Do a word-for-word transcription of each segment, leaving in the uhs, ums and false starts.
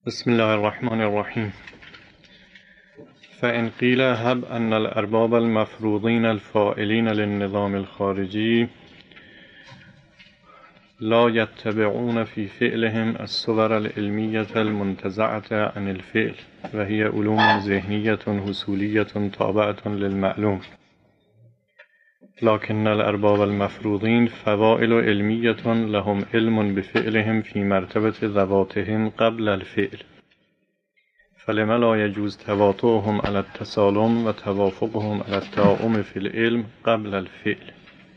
بسم الله الرحمن الرحيم. فإن قيل هب أن الأرباب المفروضين الفاعلين للنظام الخارجي لا يتبعون في فعلهم الصور العلمية المنتزعة عن الفعل وهي علوم ذهنية حصولية تابعة للمعلوم، لكن الأرباب المفروضين فوائل علمية لهم علم بفعلهم في مرتبة ذواتهم قبل الفعل، فلما لا يجوز تواطؤهم على التسالم و توافقهم على التعاون في العلم قبل الفعل.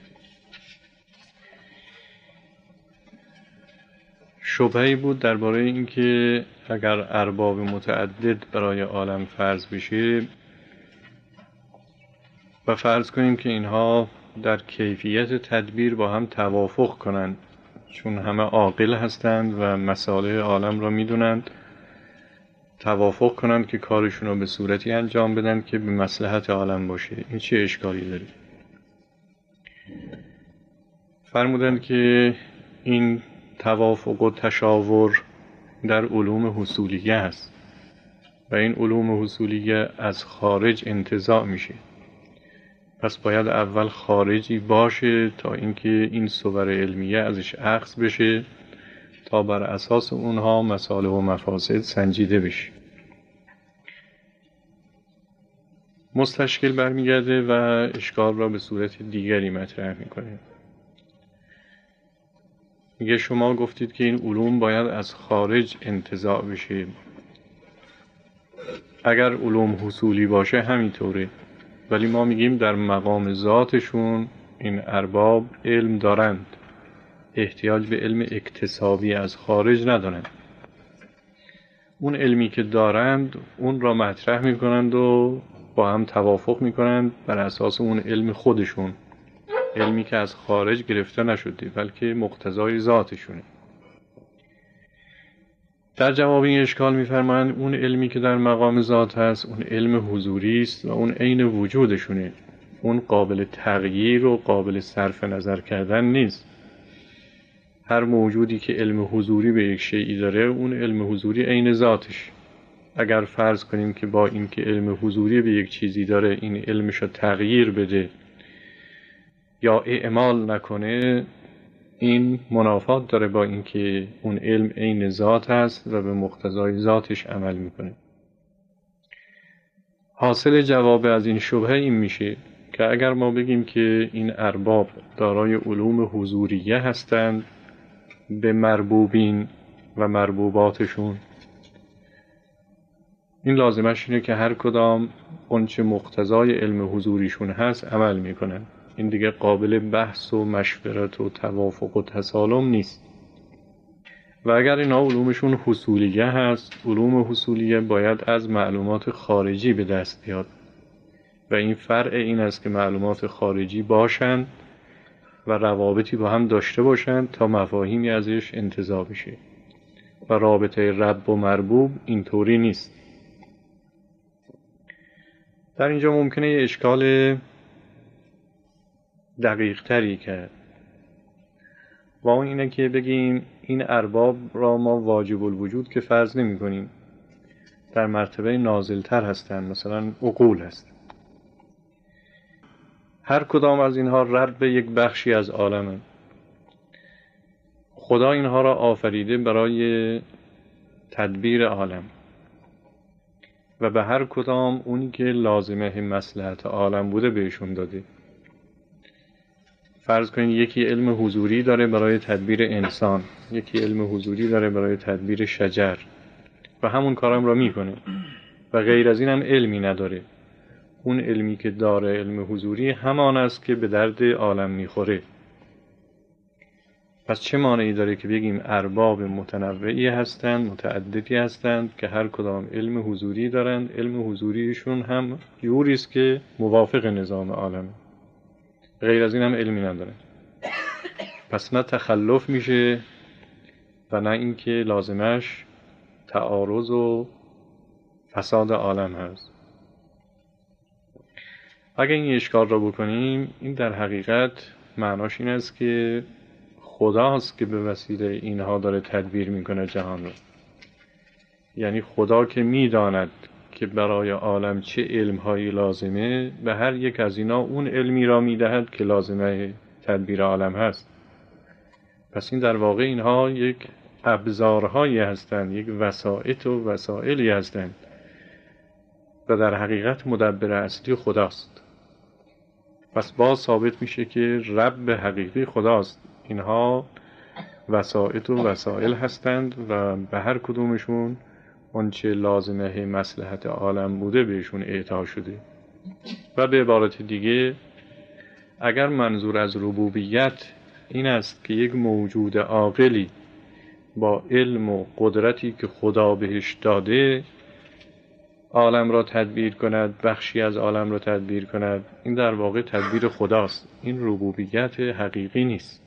شبهه‌ای بود درباره اینکه اگر ارباب متعدد برای عالم فرض بشه و فرض کنیم که اینها در کیفیت تدبیر با هم توافق کنند، چون همه عاقل هستند و مصالح عالم را میدونند، توافق کنند که کارشون رو به صورتی انجام بدن که به مصلحت عالم باشه، این چه اشکالی داره؟ فرمودند که این توافق و تشاور در علوم حصولیه هست و این علوم حصولیه از خارج انتزاع میشه، پس باید اول خارجی باشه تا اینکه این صور علمیه ازش اخذ بشه تا بر اساس اونها مصالح و مفاسد سنجیده بشه. مستشکل برمیگرده و اشکال را به صورت دیگری مطرح میکنه. میگه شما گفتید که این علوم باید از خارج انتزاع بشه. اگر علوم حصولی باشه همینطوره، ولی ما میگیم در مقام ذاتشون این ارباب علم دارند، احتیاج به علم اکتسابی از خارج ندارند. اون علمی که دارند اون را مطرح میکنند و با هم توافق میکنند بر اساس اون علم خودشون، علمی که از خارج گرفته نشده بلکه مقتضای ذاتشونه. در جواب این اشکال میفرمایند اون علمی که در مقام ذات هست اون علم حضوری است و اون عین وجودشونه، اون قابل تغییر و قابل صرف نظر کردن نیست. هر موجودی که علم حضوری به یک شیئی داره اون علم حضوری عین ذاتش. اگر فرض کنیم که با این که علم حضوری به یک چیزی داره این علمشو تغییر بده یا اعمال نکنه، این منافات داره با اینکه اون علم عین ذات هست و به مقتضای ذاتش عمل میکنه. حاصل جواب از این شبهه این میشه که اگر ما بگیم که این ارباب دارای علوم حضوریه هستند به مربوبین و مربوباتشون، این لازمش اینه که هر کدام اونچه مقتضای علم حضوریشون هست عمل میکنن. این دیگه قابل بحث و مشورت و توافق و تسالم نیست. و اگر اینا علومشون حصولیه هست، علوم حصولیه باید از معلومات خارجی به دست بیاد و این فرع این است که معلومات خارجی باشند و روابطی با هم داشته باشند تا مفاهیمی ازش انتزاع بشه. و رابطه رب و مربوب اینطوری نیست. در اینجا ممکنه یه اشکال دقیق تری کرد و اون اینه که بگیم این ارباب را ما واجب الوجود که فرض نمی کنیم، در مرتبه نازلتر هستن، مثلا عقول هست. هر کدام از اینها رب به یک بخشی از عالمه. خدا اینها را آفریده برای تدبیر عالم و به هر کدام اونی که لازمه مصلحت عالم بوده بهشون داده. فرض کنید یکی علم حضوری داره برای تدبیر انسان، یکی علم حضوری داره برای تدبیر شجر و همون کارم را میکنه و غیر از این هم علمی نداره. اون علمی که داره علم حضوری همان است که به درد عالم میخوره. پس چه مانعی داره که بگیم ارباب متنوعی هستند، متعددی هستند که هر کدام علم حضوری دارند، علم حضوریشون هم جوری است که موافق نظام عالمه، غیر از این هم علمی نداره. پس نه تخلف میشه و نه اینکه لازمش تعارض و فساد عالم هست. اگه این اشکال را بکنیم، این در حقیقت معناش این است که خداست که به وسیله اینها داره تدبیر میکنه جهان رو. یعنی خدا که میداند که برای عالم چه علمهایی لازمه، به هر یک از اینا اون علمی را میدهد که لازمه تدبیر عالم هست. پس این در واقع اینها یک ابزارهایی هستند، یک وسائط و وسائلی هستند و در حقیقت مدبر اصلی خداست. پس باز ثابت میشه که رب حقیقی خداست. اینها وسائط و وسائل هستند و به هر کدومشون آنچه لازمه مصلحت عالم بوده بهشون اعطا شده. و به عبارت دیگه اگر منظور از ربوبیت این است که یک موجود عاقلی با علم و قدرتی که خدا بهش داده عالم را تدبیر کند، بخشی از عالم را تدبیر کند، این در واقع تدبیر خداست. این ربوبیت حقیقی نیست.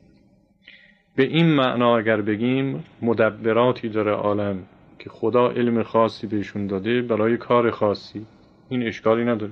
به این معنا اگر بگیم مدبراتی داره عالم که خدا علم خاصی بهشون داده برای کار خاصی، این اشکالی نداره.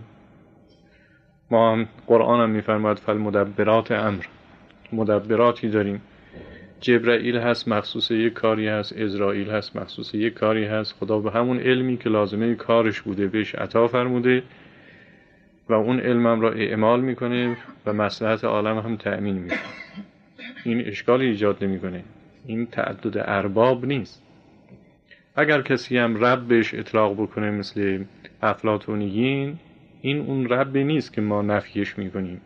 ما هم قرآن هم میفرماید فالمدبرات امر، مدبراتی داریم. جبرائیل هست مخصوص یک کاری هست، عزرائیل هست مخصوص یک کاری هست. خدا به همون علمی که لازمه کارش بوده بهش عطا فرموده و اون علمم را اعمال میکنه و مصلحت عالم هم تأمین میکنه. این اشکالی ایجاد نمیکنه. این تعدد ارباب نیست. اگر کسی هم رب بهش اطلاق بکنه مثل افلاطونیین، این اون رب نیست که ما نفیش میکنیم.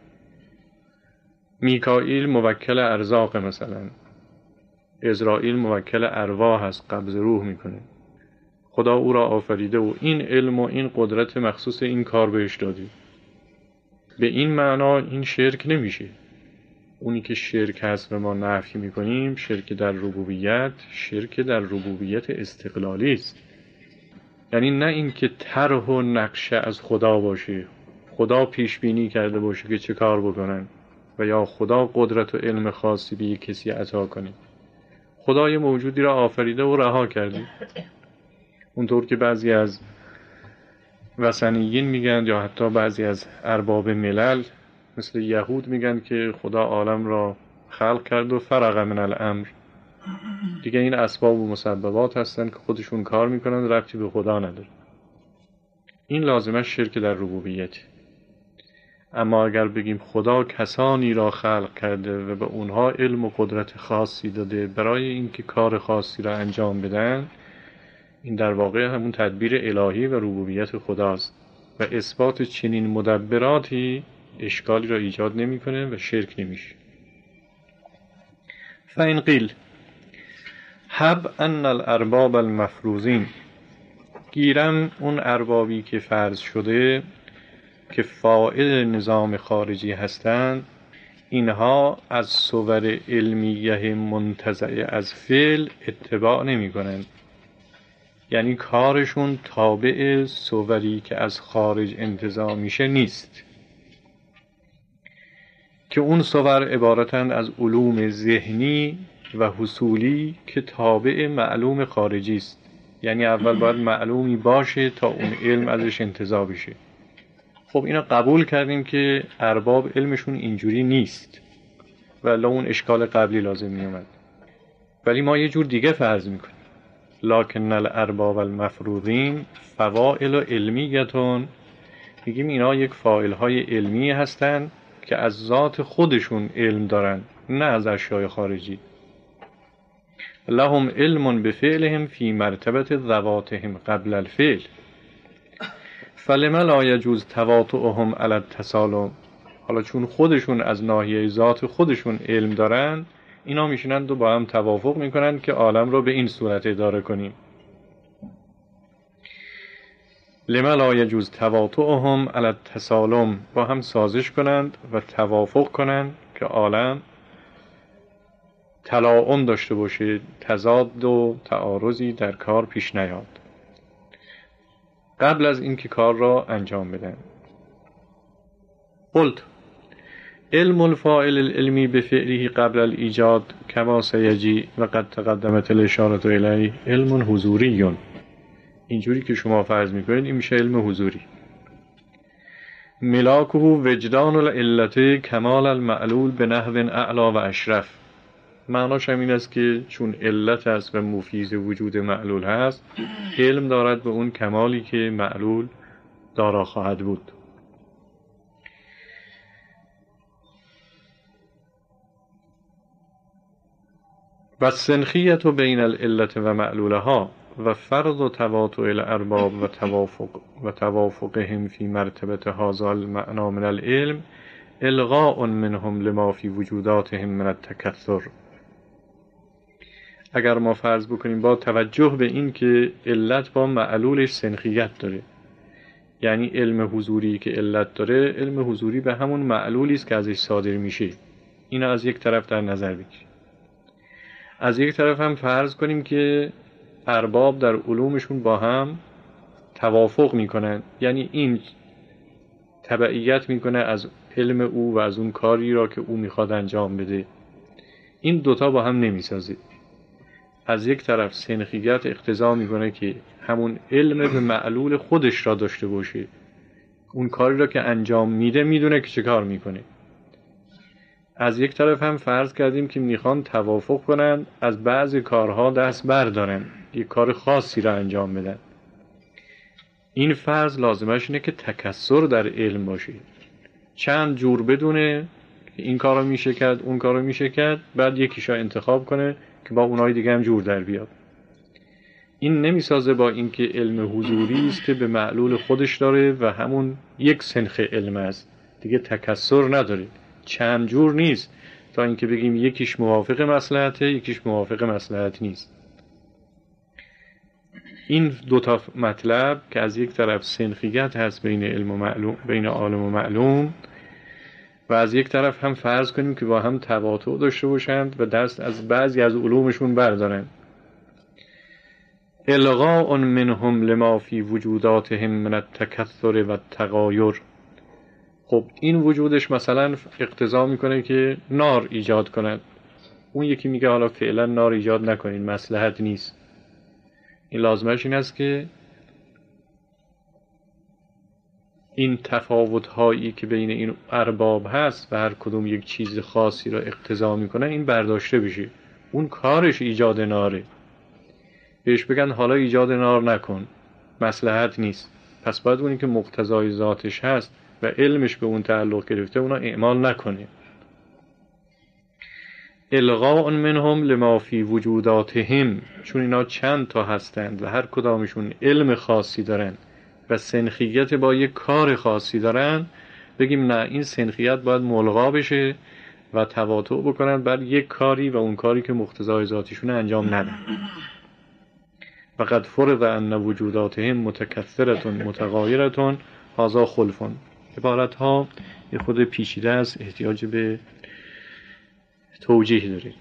میکائیل موکل ارزاق، مثلا عزرائیل موکل ارواح هست، قبض روح میکنه. خدا او را آفریده و این علم و این قدرت مخصوص این کار بهش داده. به این معنا این شرک نمیشه. اونی که شرک هست و ما نفی میکنیم شرک در ربوبیت، شرک در ربوبیت استقلالی است. یعنی نه این که طرح و نقشه از خدا باشه، خدا پیش بینی کرده باشه که چه کار بکنن و یا خدا قدرت و علم خاصی به یک کسی عطا کنه. خدا یه موجودی را آفریده و رها کرده. اونطور که بعضی از وثنیین میگن یا حتی بعضی از ارباب ملل مثل یهود میگن که خدا عالم را خلق کرد و فرغ من الامر. دیگه این اسباب و مسببات هستن که خودشون کار میکنن، ربطی به خدا نداره. این لازمه شرک در ربوبیت. اما اگر بگیم خدا کسانی را خلق کرده و به اونها علم و قدرت خاصی داده برای اینکه کار خاصی را انجام بدن، این در واقع همون تدبیر الهی و ربوبیت خداست و اثبات چنین مدبراتی اشکالی را ایجاد نمیکنه و شرک نمیشه. فإن قیل حب ان الارباب المفروضین، گیرم اون اربابی که فرض شده که فاعل نظام خارجی هستند، اینها از صور علمیه منتزع از فعل اتباع نمی کنند. یعنی کارشون تابع صوری که از خارج انتزاع میشه نیست، که اون صور عبارتند از علوم ذهنی و حصولی که تابع معلوم خارجی است. یعنی اول باید معلومی باشه تا اون علم ازش انتزاع بشه. خب اینا قبول کردیم که ارباب علمشون اینجوری نیست و الا اون اشکال قبلی لازم می اومد. ولی ما یه جور دیگه فرض میکنیم. لکن الارباب المفروضین فواعل علمیتون، میگیم اینا یک فاعل های علمی هستن که از ذات خودشون علم دارن، نه از اشیاء خارجی. لهم علم بفعلهم فی مرتبه ذواتهم قبل الفعل فلما لا یجوز تواطؤهم علی التسالم. حالا چون خودشون از ناحیه ذات خودشون علم دارن، اینا میشینند و با هم توافق میکنند که عالم رو به این صورت اداره کنیم. لما لا یجوز تواطؤهم علی التسالم، با هم سازش کنند و توافق کنند که عالم تلاعن داشته باشه، تضاد و تعارضی در کار پیش نیاد قبل از اینکه کار را انجام بدن. قلت علم الفاعل العلمی بفعله قبل الایجاد کما سیجی و قد تقدمت الاشاره الیه علم حضوری. اینجوری که شما فرض میکنید این میشه علم حضوری. ملاکه وجدان العلت کمال المعلول به نحو اعلا و اشرف. معناش هم این است که چون علت است و مفیز وجود معلول هست، علم دارد به اون کمالی که معلول دارا خواهد بود. و سنخیت بین العلت و معلولها و فرض تواطؤ الارباب و توافق و توافقهم فی مرتبه هذا المعنى من العلم الغاء منهم لما فی وجوداتهم من التکثر. اگر ما فرض بکنیم با توجه به این که علت با معلولش سنخیت داره، یعنی علم حضوری که علت داره، علم حضوری به همون معلولی است که ازش صادر میشه، اینو از یک طرف در نظر بگیریم. از یک طرف هم فرض کنیم که ارباب در علومشون با هم توافق میکنن، یعنی این تبعیت میکنه از علم او و از اون کاری را که او میخواد انجام بده. این دوتا با هم نمیسازه. از یک طرف سنخیت اقتضا میکنه که همون علم به معلول خودش را داشته باشه، اون کاری را که انجام میده میدونه که چه کار میکنه. از یک طرف هم فرض کردیم که میخوان توافق کنن، از بعضی کارها دست بردارن، یک کار خاصی را انجام بدن. این فرض لازمش اینه که تکثر در علم باشه، چند جور بدونه که این کارو میشه کرد اون کارو میشه کرد، بعد یکیشا انتخاب کنه که با اونای دیگه هم جور در بیاد. این نمیسازه با اینکه علم حضوری است که به معلول خودش داره و همون یک سنخ علم است، دیگه تکثر نداره، چند جور نیست تا اینکه بگیم یکیش موافق مصلحته یکیش موافق مصلحت نیست. این دو تا مطلب که از یک طرف سنخیت هست بین علم و معلوم، بین عالم و معلوم، و از یک طرف هم فرض کنیم که با هم تواطؤ داشته باشند و دست از بعضی از علومشون بردارن. الغاء منهم لما فی وجوداتهم من التکثر و التغایر. خب این وجودش مثلا اقتضا میکنه که نار ایجاد کند، اون یکی میگه حالا فعلا نار ایجاد نکنین، مصلحت نیست. این لازمش این است که این تفاوت هایی که بین این ارباب هست و هر کدوم یک چیز خاصی را اقتضا میکنه این برداشته بشه. اون کارش ایجاد ناره، بهش بگن حالا ایجاد نار نکن، مصلحت نیست، پس باید اونی که مقتضای ذاتش هست و علمش به اون تعلق گرفته اونا اعمال نکنه. الغاء منهم لما فی وجوداتهم، چون اینا چند تا هستند و هر کدامشون علم خاصی دارن و سنخیت با یک کار خاصی دارن، بگیم نه، این سنخیت باید ملغا بشه و تواطؤ بکنن بر یک کاری و اون کاری که مقتضای ذاتیشون انجام ندن. فقد فرض ان وجوداتهم متکثرة متغایرة هذا خلف. عبارت ها یه خود پیچیده است، احتیاج به توجیه داره.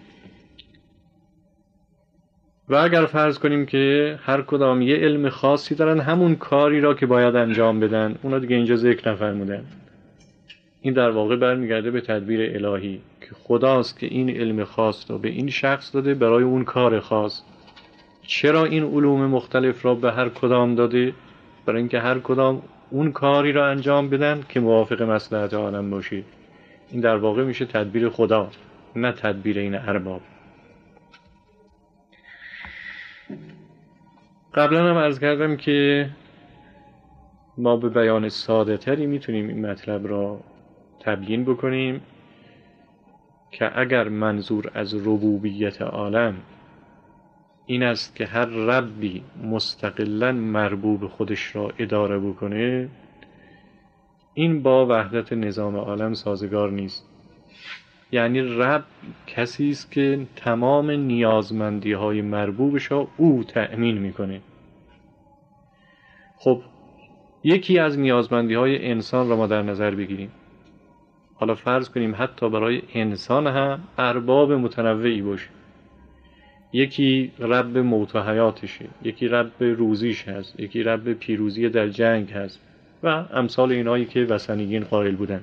و اگر فرض کنیم که هر کدام یه علم خاصی دارن، همون کاری را که باید انجام بدن، اونا دیگه اینجا ذکر نفرمودن. این در واقع برمیگرده به تدبیر الهی که خداست که این علم خاص رو به این شخص داده برای اون کار خاص. چرا این علوم مختلف را به هر کدام داده؟ برای اینکه هر کدام اون کاری را انجام بدن که موافق مصلحت عالم باشه. این در واقع میشه تدبیر خدا، نه تدبیر این ارباب. قبلا هم عرض کردم که ما به بیان ساده تری میتونیم این مطلب را تبیین بکنیم که اگر منظور از ربوبیت عالم این است که هر ربی مستقلاً مربوب خودش را اداره بکنه، این با وحدت نظام عالم سازگار نیست. یعنی رب کسی است که تمام نیازمندی های مربوبش را او تأمین میکنه. خب یکی از نیازمندی های انسان را ما در نظر بگیریم. حالا فرض کنیم حتی برای انسان هم ارباب متنوعی باشه. یکی رب موت و حیاتشه، یکی رب روزیش هست، یکی رب پیروزی در جنگ هست و امثال اینایی که وثنیین قائل بودن.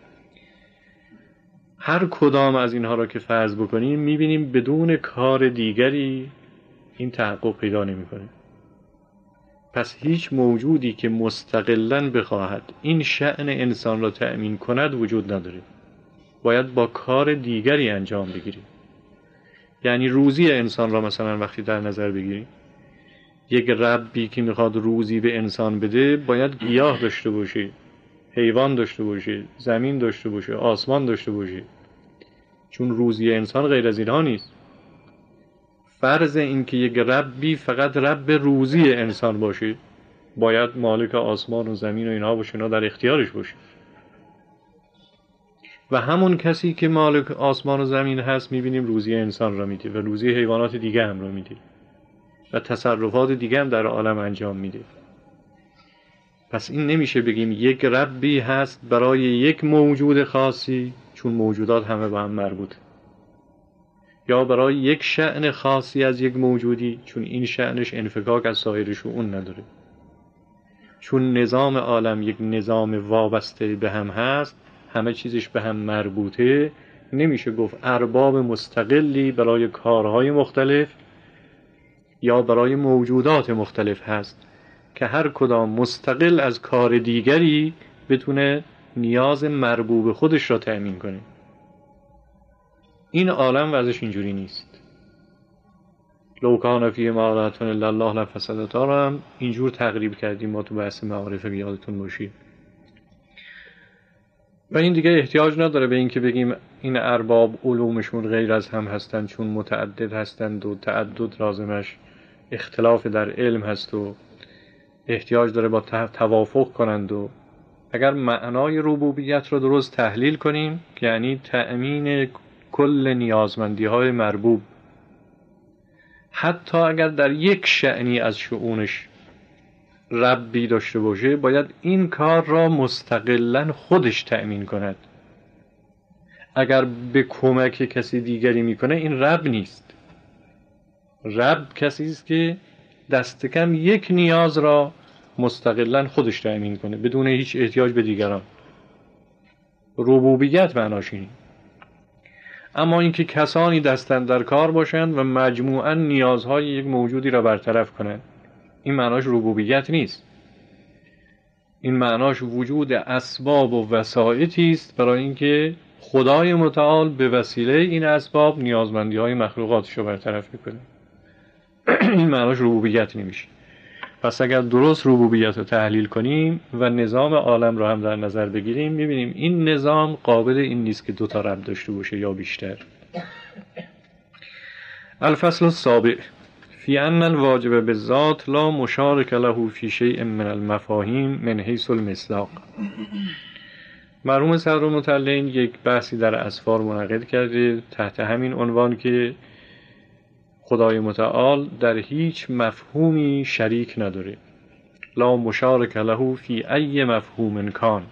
هر کدام از اینها را که فرض بکنیم میبینیم بدون کار دیگری این تحقق پیدا نمی‌کنه. پس هیچ موجودی که مستقلاً بخواهد این شأن انسان را تأمین کند وجود نداره، باید با کار دیگری انجام بگیریم. یعنی روزی انسان را مثلا وقتی در نظر بگیریم، یک ربی که میخواد روزی به انسان بده باید گیاه داشته باشه، حیوان داشته باشه، زمین داشته باشه، آسمان داشته باشه، چون روزی انسان غیر از اینها نیست. فرض این که یک ربی فقط رب روزی انسان باشه، باید مالک آسمان و زمین و اینها باشه، اینا در اختیارش باشه. و همون کسی که مالک آسمان و زمین هست میبینیم روزی انسان را میده و روزی حیوانات دیگه هم را میده و تصرفات دیگه هم در عالم انجام میده. پس این نمیشه بگیم یک ربی هست برای یک موجود خاصی، چون موجودات همه با هم مربوط، یا برای یک شأن خاصی از یک موجودی، چون این شأنش انفکاک از سایر شؤون نداره. چون نظام عالم یک نظام وابسته به هم هست، همه چیزش به هم مربوطه، نمیشه گفت ارباب مستقلی برای کارهای مختلف یا برای موجودات مختلف هست که هر کدام مستقل از کار دیگری بتونه نیاز مربوب خودش را تأمین کنه. این عالم وضعش اینجوری نیست. لو کان فیهما آلهة الا الله لفسدتا را هم اینجور تقریب کردیم ما تو بحث معارف، یادتون باشه. و این دیگه احتیاج نداره به این که بگیم این ارباب علومشون غیر از هم هستند، چون متعدد هستند و تعدد لازمش اختلاف در علم هست و احتیاج داره با توافق کنند. و اگر معنای ربوبیت رو درست تحلیل کنیم، یعنی تأمین کل نیازمندی های مربوب، حتی اگر در یک شأنی از شؤونش ربی داشته باشه، باید این کار را مستقلاً خودش تأمین کند. اگر به کمک کسی دیگری میکنه این رب نیست. رب کسی است که دست کم یک نیاز را مستقلاً خودش تأمین کنه بدون هیچ احتیاج به دیگران. ربوبیت معناش اینه. اما اینکه کسانی دستن در کار باشند و مجموعاً نیازهای یک موجودی را برطرف کنند، این معناش ربوبیت نیست. این معناش وجود اسباب و وسائطی است برای اینکه خدای متعال به وسیله این اسباب نیازمندی های مخلوقاتش رو برطرف میکنه. این معناش ربوبیت نمیشه. پس اگر درست ربوبیت رو تحلیل کنیم و نظام عالم رو هم در نظر بگیریم، میبینیم این نظام قابل این نیست که دو تا رب داشته باشه یا بیشتر. الفصل السابع فی ان الواجب بالذات لا مشارک له فی شیء من المفاهیم من حیث المصداق. مرحوم صدرالمطلعین یک بحثی در اسفار منعقد کرده تحت همین عنوان که خدای متعال در هیچ مفهومی شریک نداره. لا مشارک له فی ای مفهوم کان.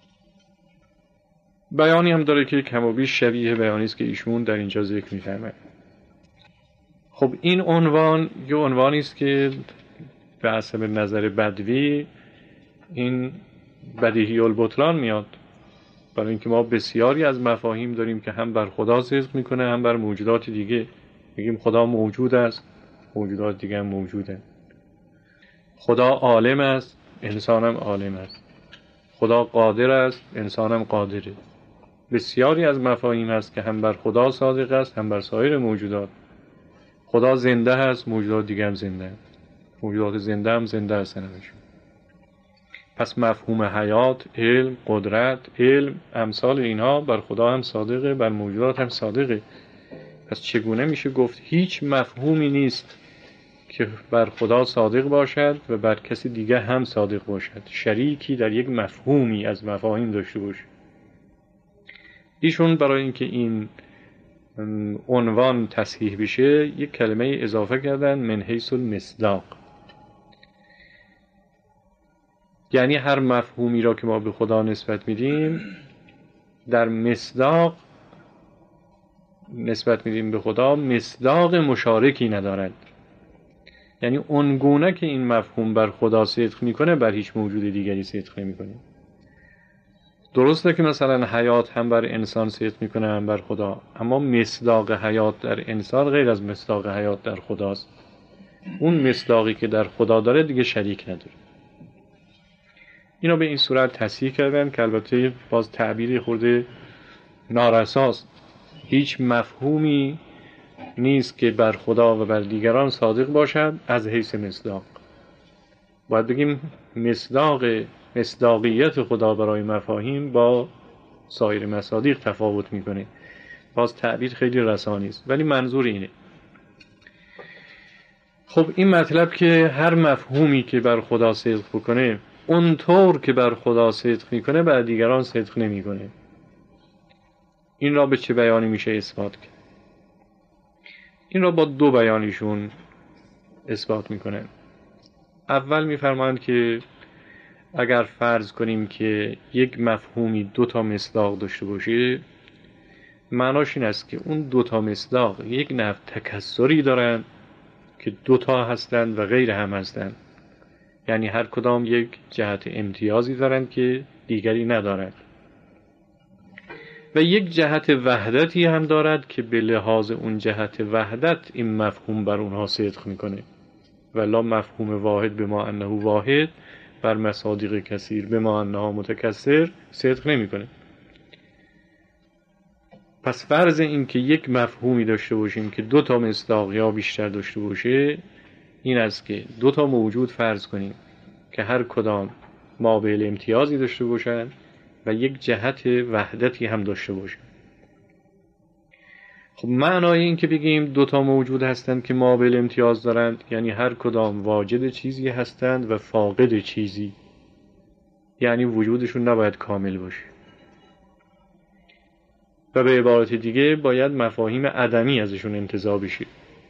بیانی هم داره که کم و بیش شبیه بیانی است که ایشون در اینجا ذکر می‌فرمایند. خب این عنوان یه عنوانی است که به حسب نظر بدوی این بدیهی البطلان میاد، برای اینکه ما بسیاری از مفاهیم داریم که هم بر خدا صدق میکنه هم بر موجودات دیگه. میگیم خدا موجود است، موجودات دیگه هم موجوده. خدا عالم است، انسان هم عالم است. خدا قادر است، انسان هم قادره. بسیاری از مفاهیم هست که هم بر خدا صادق است هم بر سایر موجودات. خدا زنده هست، موجودات دیگه هم زنده هست. موجودات زنده هم زنده هستن همشون. پس مفهوم حیات، علم، قدرت، علم، امثال اینها بر خدا هم صادقه، بر موجودات هم صادقه. پس چگونه میشه گفت هیچ مفهومی نیست که بر خدا صادق باشد و بر کسی دیگه هم صادق باشد، شریکی در یک مفهومی از مفاهیم داشته باشه. ایشون برای اینکه این عنوان تصحیح بشه یک کلمه اضافه کردن، من حیث المصداق. یعنی هر مفهومی را که ما به خدا نسبت میدیم در مصداق نسبت میدیم به خدا، مصداق مشارکی ندارد. یعنی اونگونه که این مفهوم بر خدا صدق میکنه بر هیچ موجود دیگری صدق نمیکنه. درسته که مثلا حیات هم بر انسان صدق میکنه هم بر خدا، اما مصداق حیات در انسان غیر از مصداق حیات در خداست. اون مصداقی که در خدا داره دیگه شریک نداره. اینا به این صورت تصحیح کردن که البته باز تعبیری خورده نارساست. هیچ مفهومی نیست که بر خدا و بر دیگران صادق باشد از حیث مصداق. باید بگیم مصداق مصداقیت خدا برای مفاهیم با سایر مصادیق تفاوت میکنه. باز تعبیر خیلی رسانی است، ولی منظور اینه. خب این مطلب که هر مفهومی که بر خدا صدق بکنه اونطور که بر خدا صدق میکنه بر دیگران صدق نمیکنه. این را به چه بیانی میشه اثبات کرد؟ این را با دو بیانیشون اثبات میکنه. اول میفرمایند که اگر فرض کنیم که یک مفهومی دو تا مصداق داشته باشه، معناش این است که اون دو تا مصداق یک نوع تکثری دارن که دو تا هستند و غیر هم هستند، یعنی هر کدام یک جهت امتیازی دارند که دیگری ندارد، و یک جهت وحدتی هم دارد که به لحاظ اون جهت وحدت این مفهوم بر اونها صدق میکنه. ولا مفهوم واحد به ما انه واحد بر مصادیق کثیر به ما انها متکثر صدق نمیکنه. پس فرض این که یک مفهومی داشته باشیم که دو تا مصداق یا بیشتر داشته باشه این است که دو تا موجود فرض کنیم که هر کدام مابعد امتیازی داشته باشند و یک جهت وحدتی هم داشته باشند. خب معنای این که بگیم دو تا موجود هستند که مابعد امتیاز دارند یعنی هر کدام واجد چیزی هستند و فاقد چیزی، یعنی وجودشون نباید کامل باشه. و به عبارت دیگه باید مفاهیم عدمی ازشون انتزاع بشه.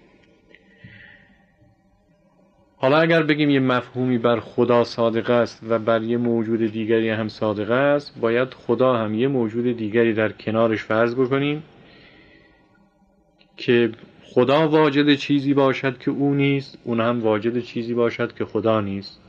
حالا اگر بگیم یه مفهومی بر خدا صادق است و بر یه موجود دیگری هم صادق است، باید خدا هم یه موجود دیگری در کنارش فرض بکنیم که خدا واجد چیزی باشد که او نیست، اون هم واجد چیزی باشد که خدا نیست.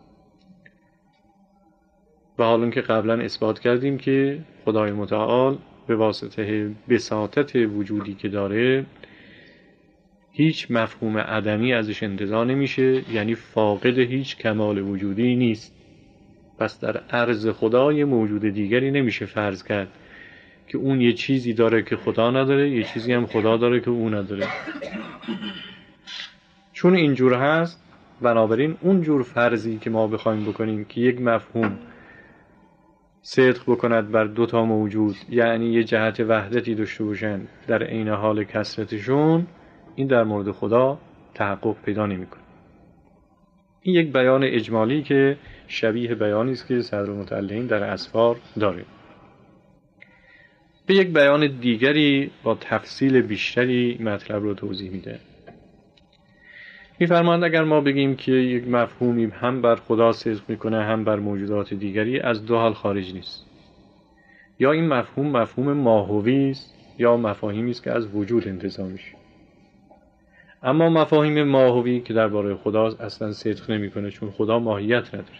و حالا که قبلا اثبات کردیم که خدای متعال به واسطه بساطت وجودی که داره هیچ مفهوم عدمی ازش انتزاع نمیشه، یعنی فاقد هیچ کمال وجودی نیست. پس در عرض خدا یه موجود دیگری نمیشه فرض کرد که اون یه چیزی داره که خدا نداره، یه چیزی هم خدا داره که اون نداره. چون اینجور هست، بنابراین اونجور فرضی که ما بخوایم بکنیم که یک مفهوم صدق بکند بر دو تا موجود، یعنی یه جهت وحدتی داشته باشن در عین حال کثرتشون، این در مورد خدا تحقق پیدا نمی‌کنه. این یک بیان اجمالی که شبیه بیانی است که صدرالمتعلقین در اسفار داره. به یک بیان دیگری با تفصیل بیشتری مطلب رو توضیح میده. می‌فرمایند اگر ما بگیم که یک مفهومی هم بر خدا صدق میکنه هم بر موجودات دیگری، از دو حال خارج نیست. یا این مفهوم مفهوم ماهوی است یا مفاهیمی است که از وجود انتزاع میشه. اما مفاهیم ماهوی که درباره خدا اصلا صدق نمیکنه چون خدا ماهیت نداره.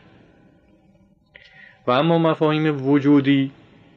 و اما مفاهیم وجودی،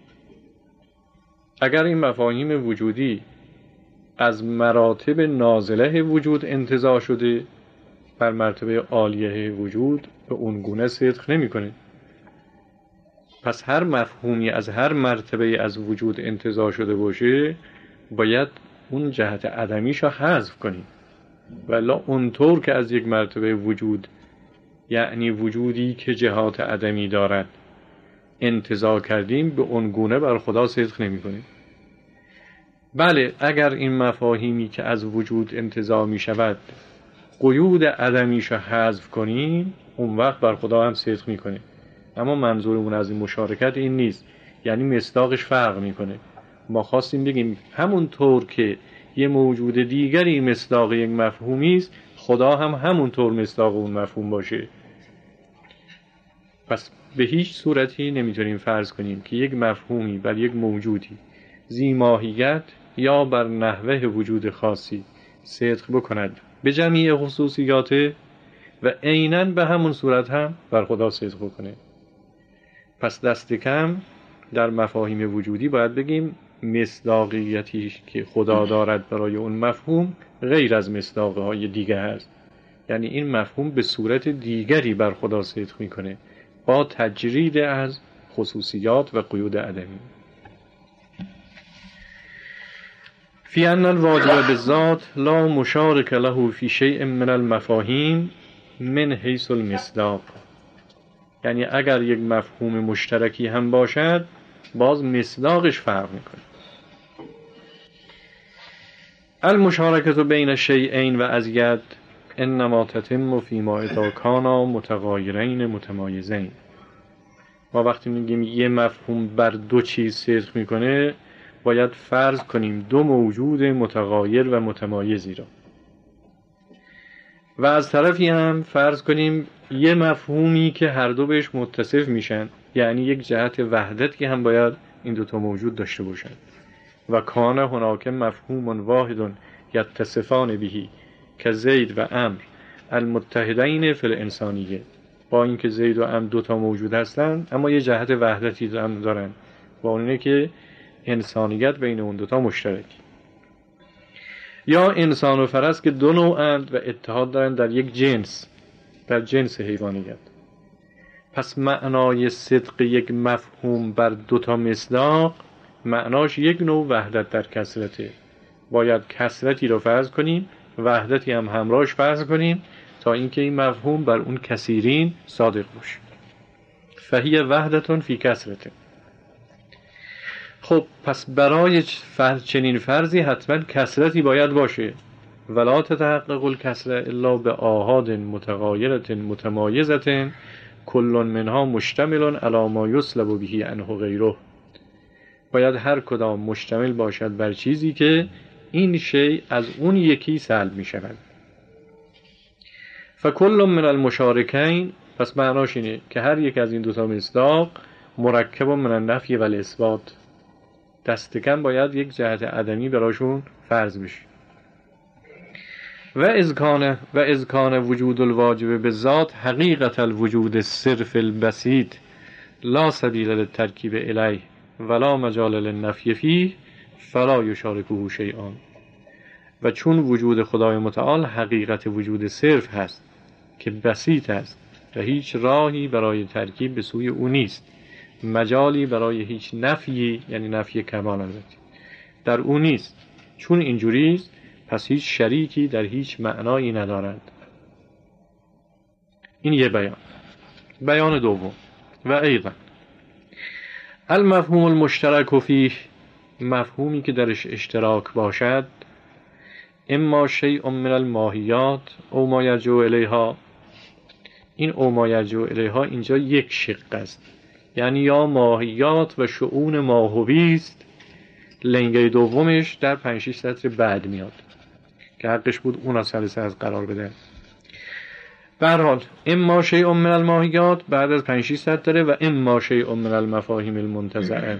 اگر این مفاهیم وجودی از مراتب نازله وجود انتزاع شده، بر مرتبه عالیه وجود به اون گونه صدق نمیکنه. پس هر مفهومی از هر مرتبه از وجود انتزاع شده باشه باید اون جهت عدمیش رو حذف کنیم، ولی اونطور که از یک مرتبه وجود، یعنی وجودی که جهات عدمی دارد، انتزاع کردیم به اون گونه بر خدا صدق نمیکنه. بله اگر این مفاهیمی که از وجود انتزاع می شود قیود عدمیش رو حذف کنیم، اون وقت بر خدا هم صدق می کنه. اما منظورمون از این مشارکت این نیست، یعنی مصداقش فرق می کنه. ما خواستیم بگیم همون طور که یه موجود دیگری مصداق یک مفهومی است، خدا هم همون طور مصداق اون مفهوم باشه. پس به هیچ صورتی نمیتونیم فرض کنیم که یک مفهومی بر یک موجودی ذی ماهیت یا بر نحوه وجود خاصی صدق بکند به جمعی خصوصیاته و عیناً به همون صورت هم بر خدا صدق بکنه. پس دست کم در مفاهیم وجودی باید بگیم مصداقیتی که خدا دارد برای اون مفهوم غیر از مصداقهای دیگه هست، یعنی این مفهوم به صورت دیگری بر خدا صدق میکنه با تجرید از خصوصیات و قیود عدمی. فی ان الواجب بالذات لا مشارک له فی شیء من المفاهیم من حیث المصداق. یعنی اگر یک مفهوم مشترکی هم باشد باز مصداقش فرق میکنه. المشارکت بین شیئین و ازید انما تتم فیما اذا کانا متغایرین متمایزین. ما وقتی میگیم یه مفهوم بر دو چیز صدق میکنه باید فرض کنیم دو موجود متغایر و متمایزی را، و از طرفی هم فرض کنیم یه مفهومی که هر دو بهش متصف میشن، یعنی یک جهت وحدت که هم باید این دوتا موجود داشته باشن. و کان هناک مفهوم واحد یتصفان بهی که زید و عمرو المتحدین فی الانسانیه. با اینکه زید و عمرو دوتا موجود هستن اما یه جهت وحدتی دارن، با اونه که انسانیت بین اون دوتا مشترک. یا انسان و فرس که دو نوعند و اتحاد دارن در یک جنس، در جنس حیوانیت. پس معنای صدق یک مفهوم بر دوتا مصداق معناش یک نوع وحدت در کثرته. باید کثرتی رو فرض کنیم، وحدتی هم همراهش فرض کنیم تا اینکه این مفهوم بر اون کثیرین صادق باشه. فهی وحدتون فی کثرته. خب پس برای فرض چنین فرضی حتما کثرتی باید باشه. ولا تتحقق الکثره الا به آحاد متغایرة متمایزة کل منها مشتمل علی ما یسلب به عنه غیره. باید هر کدام مشتمل باشد بر چیزی که این شی از اون یکی سلب می شود. فکل من المشارکین، پس معناش اینه که هر یک از این دوتا مصداق مرکب من النفی و الاثبات، دست کم باید یک جهت عدمی براشون فرض بشه. و اذکان و اذکان وجود الواجب بالذات حقیقت الوجود صرف البسیط لا سبیل للترکیب الیه ولا مجال للنفی فیه فلا یشارکه شیئان. و چون وجود خدای متعال حقیقت وجود صرف هست که بسیط است و هیچ راهی برای ترکیب به سوی او نیست، مجالی برای هیچ نفی، یعنی نفی کمال البته، در او نیست. چون اینجوریست پس هیچ شریکی در هیچ معنایی ندارند. این یه بیان. بیان دوم، و ایضا المفهوم المشترک فیه، مفهومی که درش اشتراک باشد، اما شیء من الماهیات او ما یرجع الیها. این او ما یرجع الیها اینجا یک شق است، یعنی یا ماهیات و شؤون ماهوی است. لنگه دومش در پنج شش سطر بعد میاد که حقش بود اون از سلسه از قرار بده. به هر حال اما شیء من الماهیات بعد از پنج شش سطر و اما شیء من المفاهیم المنتزعه.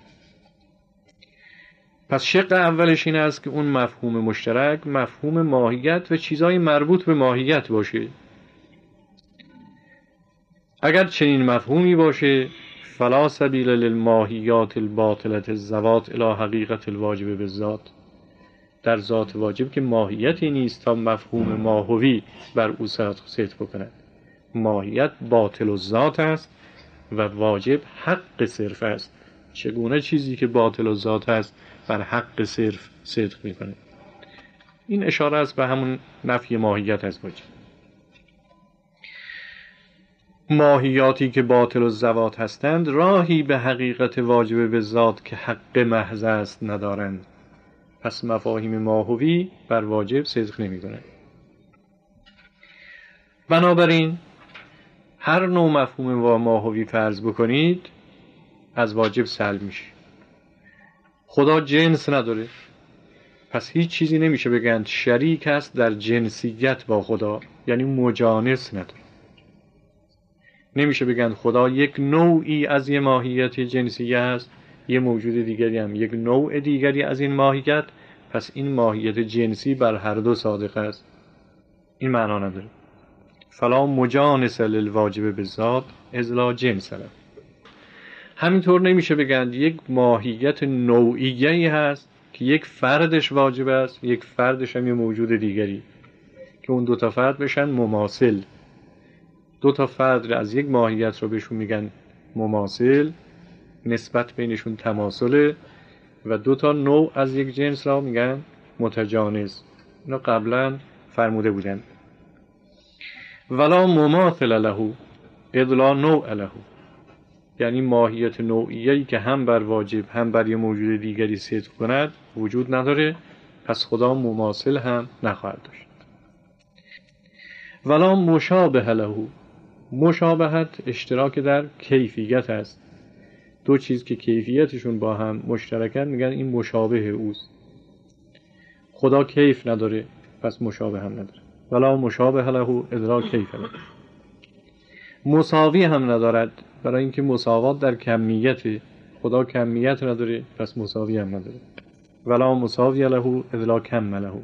پس شق اولش این است که اون مفهوم مشترک مفهوم ماهیت و چیزای مربوط به ماهیت باشه. اگر چنین مفهومی باشه فلا سبیل للماهیات الباطلة الذوات الی حقیقت الواجب بالذات. در ذات واجب که ماهیتی نیست تا مفهوم ماهوی بر او صدق بکند. ماهیت باطل الذات است و واجب حق صرف است. چگونه چیزی که باطل الذات است بر حق صرف صدق میکنه؟ این اشاره است به همون نفی ماهیت از واجب. ماهیاتی که باطل الذوات هستند راهی به حقیقت واجب به ذات که حق محض است ندارند. پس مفاهیم ماهوی بر واجب صدق نمی کنند. بنابراین هر نوع مفهوم و ماهوی فرض بکنید از واجب سلب میشه. خدا جنس نداره، پس هیچ چیزی نمیشه بگن شریک است در جنسیت با خدا، یعنی مجانس نداره. نمیشه بگن خدا یک نوعی از یه ماهیت جنسیه است، یه موجود دیگری هم یک نوع دیگری از این ماهیت، پس این ماهیت جنسی بر هر دو صادق است. این معنا نداره. فلا مجانس للواجب بالذات اذ لا جنس له. همینطور نمیشه بگن یک ماهیت نوعیه‌ای هست که یک فردش واجب است، یک فردش هم یه موجود دیگری، که اون دو تا فرد بشن مماثل. دو تا فرد از یک ماهیت رو بهشون میگن مماثل، نسبت بینشون تماثله، و دو تا نوع از یک جنس را میگن متجانس. اینا قبلا فرموده بودن. ولا مماثل له اذ لا نوع له، یعنی ماهیت نوعیه‌ای که هم بر واجب هم بر یه موجود دیگری صدق کند وجود نداره، پس خدا مماثل هم نخواهد داشت. ولا مشابه له، مشابهت اشتراک در کیفیت است. دو چیز که کیفیتشون با هم مشترکن میگن این مشابه اوست. خدا کیف نداره پس مشابه هم نداره. ولا مشابه له اذ لا کیف له. مساوی هم ندارد، برای اینکه مساوات در کمیت، خدا کمیت نداره پس مساوی هم نداره. ولا مساوی له اذ لا کم له.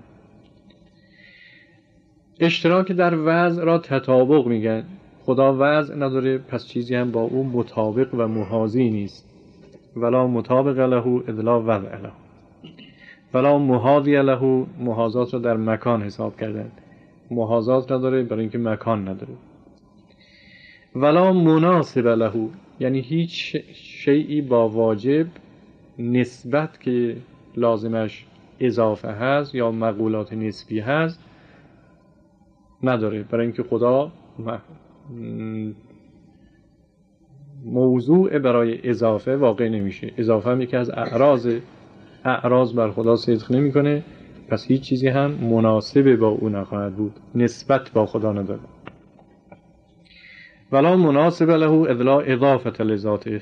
اشتراک در وضع را تطابق میگن. خدا وضع نداره پس چیزی هم با اون مطابق و محاذی نیست. ولا مطابق له اذ لا وضع له. ولا محاذی له، محاذات را در مکان حساب کردن. محاذات نداره برای اینکه مکان نداره. ولا مناسب له، یعنی هیچ شیئی با واجب نسبت که لازمش اضافه هست یا مقولات نسبی هست نداره، برای اینکه خدا موضوع برای اضافه واقع نمیشه. اضافه هم یکی از اعراض اعراض بر خدا صدق نمیکنه، پس هیچ چیزی هم مناسب با او نخواهد بود، نسبت با خدا نداره. ولا مناسب له اذ لا اضافه لذاته.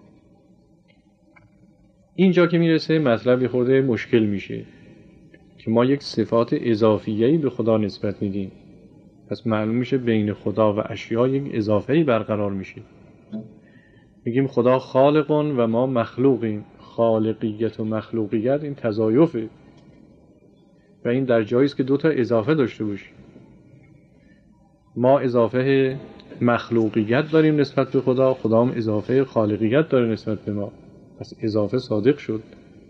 اینجا که میرسه مطلبی خورده مشکل میشه که ما یک صفات اضافیه‌ای به خدا نسبت میدیم، پس معلوم میشه بین خدا و اشیا یک اضافه‌ای برقرار میشه. میگیم خدا خالقون و ما مخلوقیم. خالقیت و مخلوقیت این تضایفه و این در جاییست که دو تا اضافه داشته باشیم. ما اضافه مخلوقیت داریم نسبت به خدا، خدا هم اضافه خالقیت داره نسبت به ما، پس اضافه صادق شد.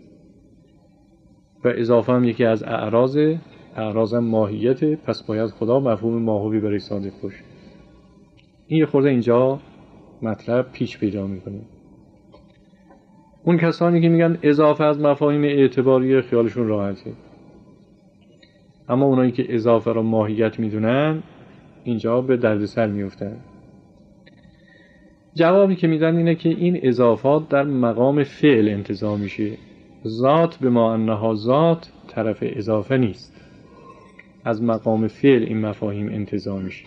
و اضافه هم یکی از اعراض اعراض هم ماهیت، پس باید خدا مفهوم ماهوی برای صادق باشه. این یه خورده اینجا مطلب پیچ پیدا میکنه. اون کسانی که میگن اضافه از مفاهیم اعتباری خیالشون راحته، اما اونایی که اضافه را ماهیت میدونن اینجا به دردسر میفتن. جوابی که میدن اینه که این اضافات در مقام فعل انتزاع میشه. ذات به ما انها ذات طرف اضافه نیست، از مقام فعل این مفاهیم انتزاع میشه.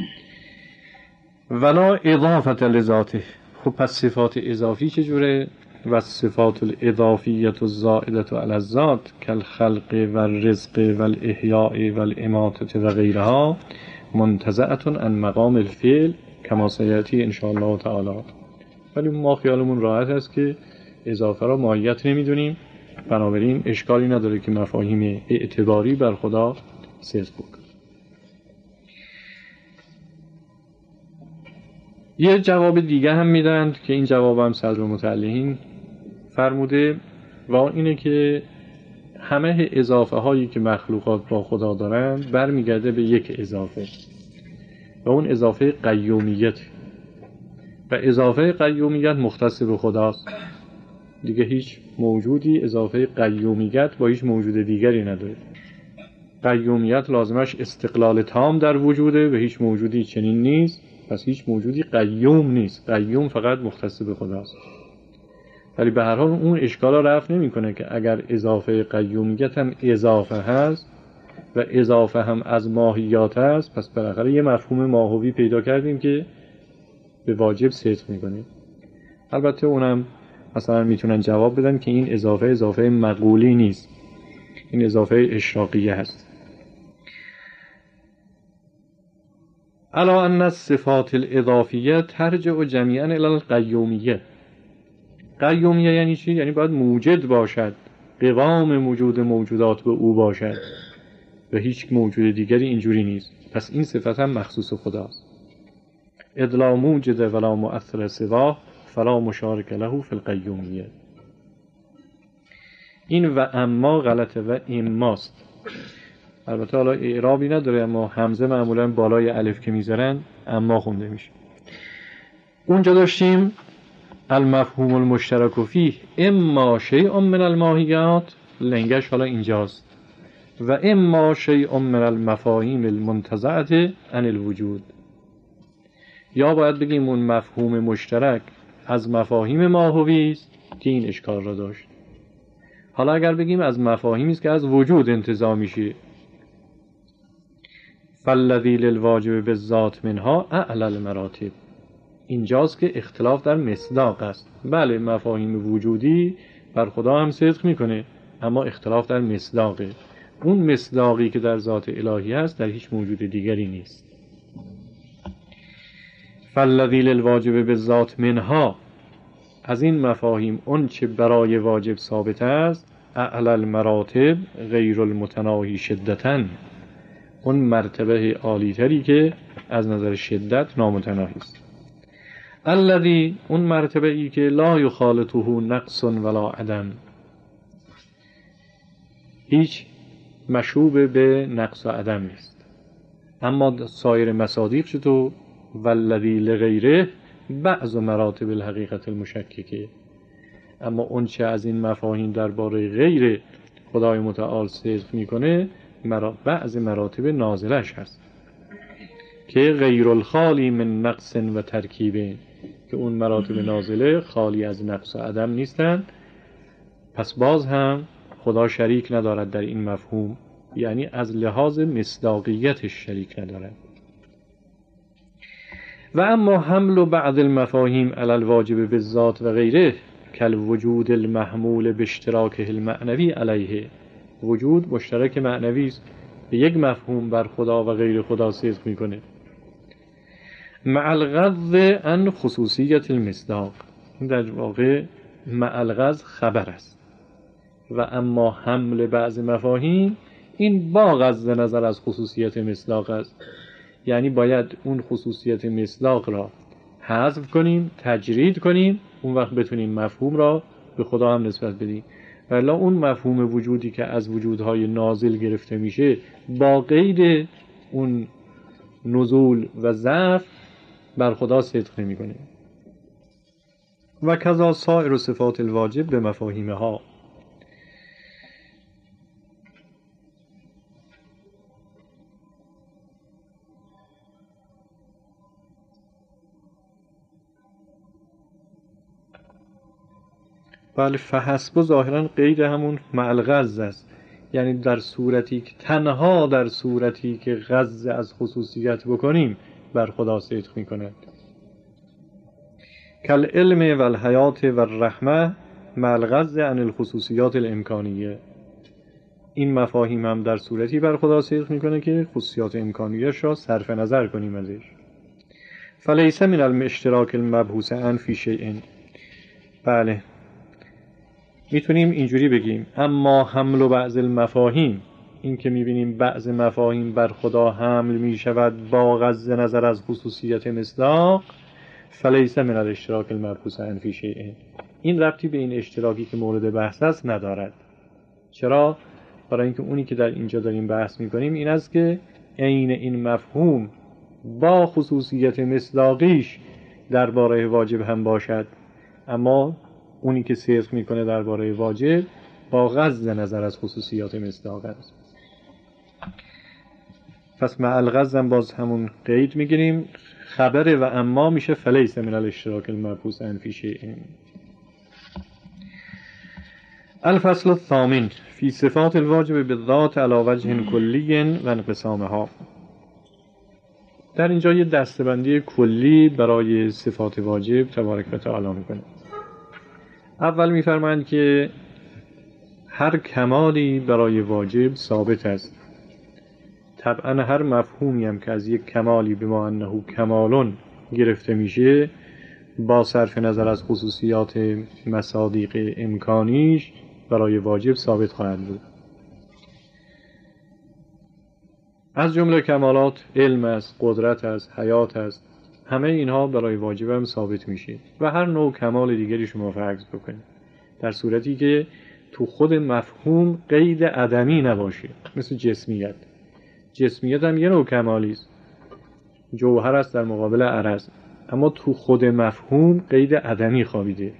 ولا اضافه لذاته. خب پس صفات اضافی چجوره؟ و صفات الاضافیت و الزائدت علی الذات کالخلق و الرزق و الاحیاء و الاماتة و غیرها منتزعة عن مقام الفعل کما سیأتی ان شاء الله تعالی. ولی ما خیالمون راحت است که اضافه را ماهیت نمیدونیم، بنابراین اشکالی نداره که مفاهیم اعتباری بر خدا صدق بکنه. یه جواب دیگه هم میدن که این جواب هم صدر متعلقین فرموده و اینه که همه اضافه هایی که مخلوقات با خدا دارن برمیگرده به یک اضافه و اون اضافه قیومیت، و اضافه قیومیت مختص به خداست دیگه. هیچ موجودی اضافه قیومیت با هیچ موجود دیگری نداره. قیومیت لازمش استقلال تام در وجوده و هیچ موجودی چنین نیست، پس هیچ موجودی قیوم نیست. قیوم فقط مختص به خداست. ولی به هر حال اون اشکالا رفع نمی‌کنه که اگر اضافه قیومیت هم اضافه هست و اضافه هم از ماهیات هست، پس بالاخره یه مفهوم ماهوی پیدا کردیم که به واجب صدق می‌کنه. البته اونم مثلا میتونن جواب بدن که این اضافه اضافه مقولی نیست، این اضافه اشراقیه هست. الا ان الصفات الاضافیه ترجع جمیعا الی القیومیه. قیومیه یعنی چی؟ یعنی باید موجد باشد، قوام موجود موجودات به او باشد و هیچ موجود دیگری اینجوری نیست. پس این صفت هم مخصوص خداست. اذ لا موجد ولا مؤثر سواه فلا مشارک له فی القیومیه. این و اما غلطه و اماست. البته حالا اعرابی نداره، اما همزه معمولا بالای الف که میذارن اما خونده میشه. اونجا داشتیم المفهوم المشترک فیه اما شیء من الماهیات، لنگش حالا اینجاست، و اما شیء من المفاهیم المنتزعه عن الوجود. یا باید بگیم اون مفهوم مشترک از مفاهیم ماهوی است که این اشکال را داشت. حالا اگر بگیم از مفاهیمی است که از وجود انتزاع میشه، فالذی للواجب بالذات منها اعلی المراتب، اینجاست که اختلاف در مصداق است. بله مفاهیم وجودی بر خدا هم صدق میکنه، اما اختلاف در مصداقه. اون مصداقی که در ذات الهی هست در هیچ موجود دیگری نیست. فالذی للواجب بالذات منها، از این مفاهیم اون چه برای واجب ثابت است، اعلی المراتب غیر المتناهی شدتاً، اون مرتبه عالی تری که از نظر شدت نامتناهی است. الذی، اون مرتبه ای که لا یخالطه نقص ولا عدم، هیچ مشوب به نقص و عدم نیست. اما سایر مصادیق چطور؟ والذی لغیره بعض مراتب الحقیقت المشککه، اما اون چه از این مفاهیم درباره غیر خدای متعال صدق میکنه بعض مراتب نازلش هست که غیر الخالی من نقص و ترکیب، که اون مراتب نازله خالی از نقص و عدم نیستن. پس باز هم خدا شریک ندارد در این مفهوم، یعنی از لحاظ مصداقیتش شریک ندارد. و اما حمل بعض المفاهیم علی الواجب بالذات و غیره کالوجود المحمول به اشتراکه المعنوی علیه، وجود مشترک معنوی است، به یک مفهوم بر خدا و غیر خدا صدق میکنه، مع الغض عن خصوصیت المصداق، این در واقع مع الغض خبر است. و اما حمل بعض مفاهیم این با غض نظر از خصوصیت مصداق است، یعنی باید اون خصوصیت مصداق را حذف کنیم، تجرید کنیم، اون وقت بتونیم مفهوم را به خدا هم نسبت بدیم. ولی اون مفهوم وجودی که از وجودهای نازل گرفته میشه با قید اون نزول و ضعف بر خدا صدق نمیکنه. و کذا سایر صفات الواجب به مفاهیمها، بله فحسب ظاهرا قید همون مع الغض است، یعنی در صورتی که تنها در صورتی که غض از خصوصیت بکنیم بر خدا صدق میکند. کل علم و الحیات و الرحمه مع الغض عن الخصوصیات الامکانیه، این مفاهیم هم در صورتی بر خدا صدق میکنه که خصوصیات امکانیش را صرف نظر کنیم ازش. فلیس من الاشتراک المبحوث عن فی شیء، بله میتونیم اینجوری بگیم اما حمل و بعض المفاهیم، این که میبینیم بعض مفاهیم بر خدا حمل میشود با غض نظر از خصوصیت مصداق، فلیس من الاشتراک المبحوث عن فی شیء، این ربطی به این اشتراکی که مورد بحث است ندارد. چرا؟ برای اینکه اونی که در اینجا داریم بحث میکنیم این است که عین این مفهوم با خصوصیت مصداقیش درباره واجب هم باشد، اما اونی که صدق میکنه درباره واجب با غض نظر از خصوصیات مصداق است. پس مع الغض هم باز همون قید میگیریم، خبر و اما میشه فلیس من الاشتراک المبحوث عن فی شیء. الفصل الثامن فی صفات الواجب بالذات علی وجه کلی و انقسامها، در اینجا یه دسته‌بندی کلی برای صفات واجب تبارک و تعالی میکنه. اول میفرمایند که هر کمالی برای واجب ثابت است. طبعا هر مفهومی هم که از یک کمالی به ما انه کمالون گرفته میشه با صرف نظر از خصوصیات مصادیق امکانیش برای واجب ثابت خواهد بود. از جمله کمالات علم است، قدرت است، حیات است، همه اینها برای واجب هم ثابت میشه. و هر نوع کمال دیگری شما فرض بکنید در صورتی که تو خود مفهوم قید عدمی نباشه، مثل جسمیت. جسمیت هم یه نوع کمالی است، جوهر است در مقابل عرض، اما تو خود مفهوم قید عدمی خوابیده.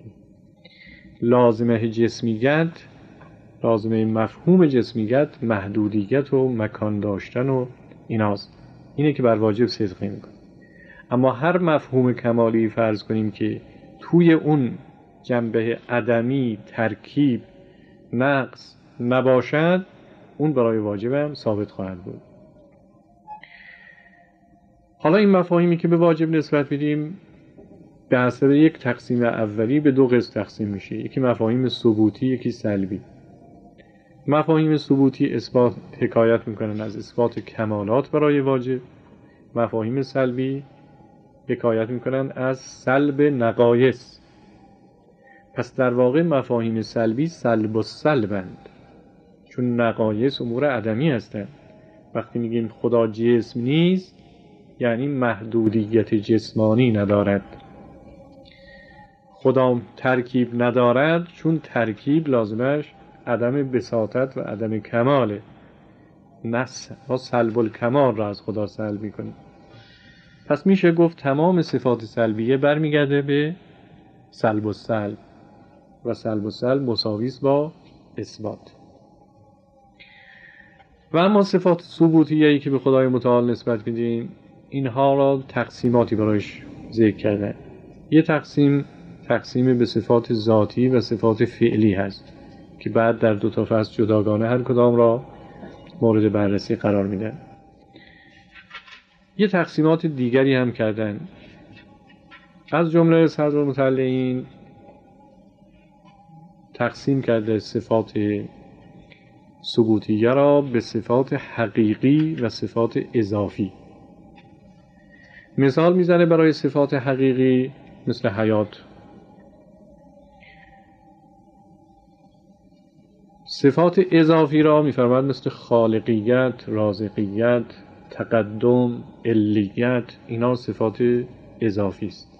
لازمه جسمیت، لازمه مفهوم جسمیت محدودیت و مکان داشتن و ایناست، اینه که بر واجب صدق میکنه. اما هر مفهوم کمالی فرض کنیم که توی اون جنبه عدمی، ترکیب، نقص نباشد، اون برای واجب هم ثابت خواهد بود. حالا این مفاهیمی که به واجب نسبت میدیم به حسب یک تقسیم اولی به دو قسم تقسیم میشه. یکی مفاهیم ثبوتی، یکی سلبی. مفاهیم ثبوتی اثبات حکایت میکنن از اثبات کمالات برای واجب. مفاهیم سلبی حکایت میکنن از سلب نقایص. پس در واقع مفاهیم سلبی سلب و سلبند، چون نقایص امور عدمی هستند. وقتی میگیم خدا جسم نیست یعنی محدودیت جسمانی ندارد. خدا ترکیب ندارد چون ترکیب لازمش عدم بساطت و عدم کماله. نس ما سلب الکمال را از خدا سلب میکنیم. پس میشه گفت تمام صفات سلبیه برمیگرده به سلب و سلب و سلب و سلب مساویس با اثبات. و اما صفات ثبوتیه‌ای که به خدای متعال نسبت میدیم، اینها را تقسیماتی برایش ذکر کردن. یه تقسیم تقسیم به صفات ذاتی و صفات فعلی هست که بعد در دو تا فصل جداگانه هر کدام را مورد بررسی قرار میدن. یه تقسیمات دیگری هم کردن، از جمله صدرالمطلعین تقسیم کرده صفات ثبوتیه را به صفات حقیقی و صفات اضافی. مثال میزنه برای صفات حقیقی مثل حیات. صفات اضافی را میفرماد مثل خالقیت، رازقیت، تقدم، علیت. اینا صفات اضافی است،